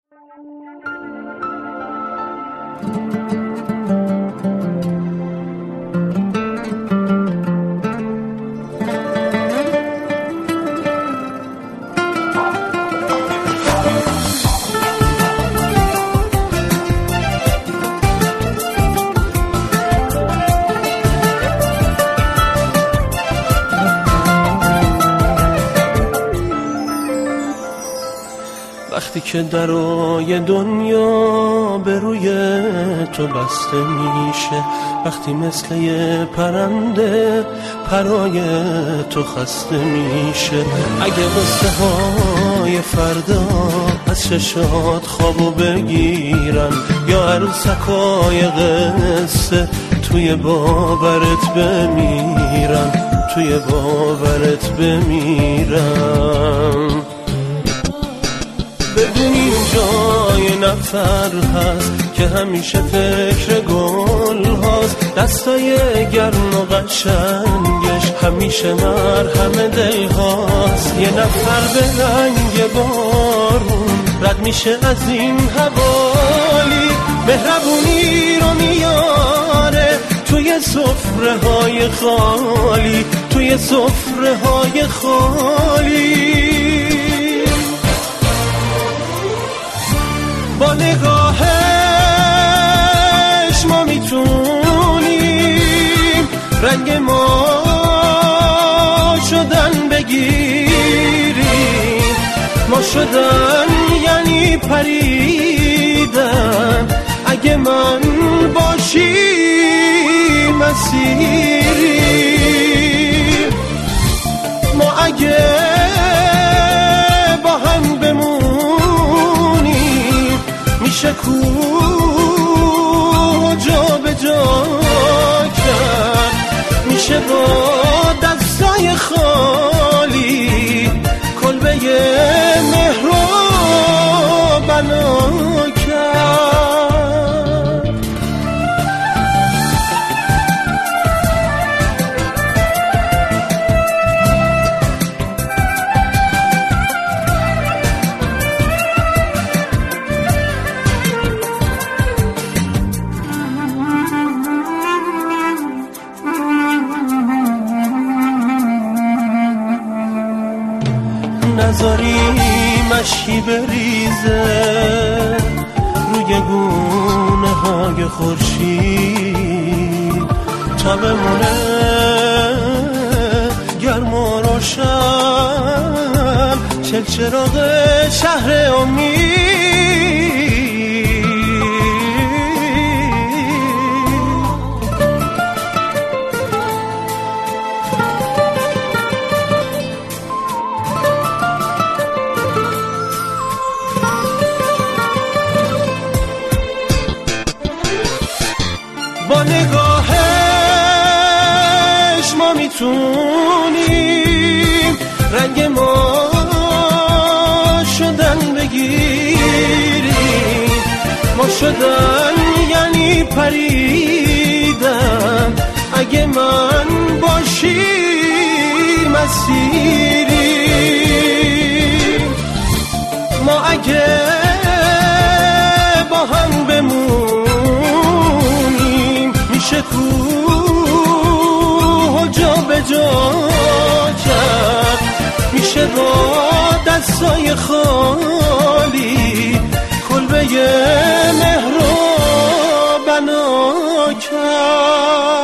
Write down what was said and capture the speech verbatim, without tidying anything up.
وقتی که درای دنیا به روی تو بسته میشه، وقتی مثل یه پرنده پرای تو خسته میشه، اگه قصه های فردا از چشات خوابو بگیرن، یا عروسکای قصه توی باورت بمیرن، توی باورت بمیرن، بدونی جای نفر هست که همیشه فکر گل هاست، دستای گرم و قشنگش همیشه مرهم دل هاست، یه نفر به رنگ بارون رد میشه از این حوالی، مهربونی رو میاره توی سفره های خالی، توی سفره های خالی. با نگاهش ما میتونیم رنگ ما شدن بگیریم، ما شدن یعنی پریدن، اگه من باشی مسیریم، ما اگه با هم بمونیم میشه کوه جا به جا کرد، میشه با دستای خالی کلبه مهر رو بنا کرد. نذاری مشکی بریزه روی گونه های خورشید، تا بمونه گرم و روشن چل چراغ شهر امید. با نگاهش ما میتونیم رنگ ما شدن بگیریم، ما شدن یعنی پریدن، اگه من باشی مسیریم، ما اگه با هم بمونیم میشه کوه جا به جا کرد، میشه با دستای خالی کلبه مهر رو بنا کرد.